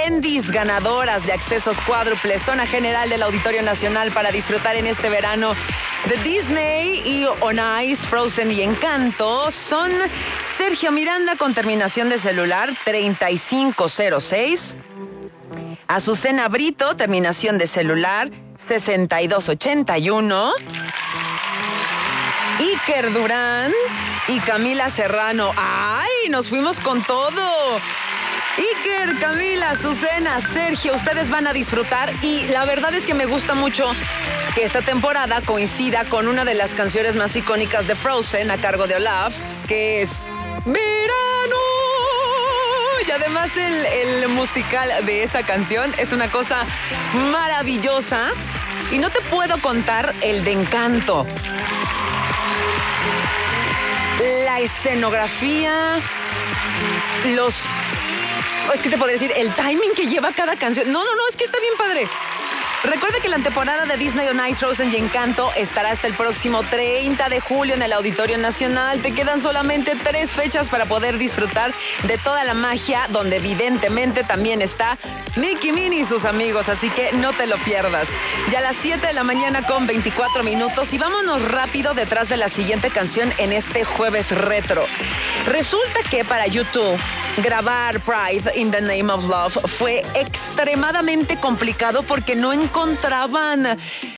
attendees ganadoras de accesos cuádruples, zona general del Auditorio Nacional para disfrutar en este verano de Disney y On Ice, Frozen y Encanto son Sergio Miranda con terminación de celular 3506. Azucena Brito, terminación de celular 6281. Iker Durán y Camila Serrano. ¡Ay! Nos fuimos con todo. Iker, Camila, Azucena, Sergio, ustedes van a disfrutar y la verdad es que me gusta mucho que esta temporada coincida con una de las canciones más icónicas de Frozen a cargo de Olaf, que es Verano. Y además el musical de esa canción es una cosa maravillosa y no te puedo contar el de Encanto. La escenografía, es que te podría decir, el timing que lleva cada canción. No, es que está bien padre. Recuerda que la temporada de Disney On Ice, Frozen y Encanto estará hasta el próximo 30 de julio en el Auditorio Nacional. Te quedan solamente 3 fechas para poder disfrutar de toda la magia, donde evidentemente también está Mickey, Minnie y sus amigos, así que no te lo pierdas. Ya a las 7 de la mañana con 24 minutos y vámonos rápido detrás de la siguiente canción en este jueves retro. Resulta que para YouTube grabar Pride in the Name of Love fue extremadamente complicado porque no encontraban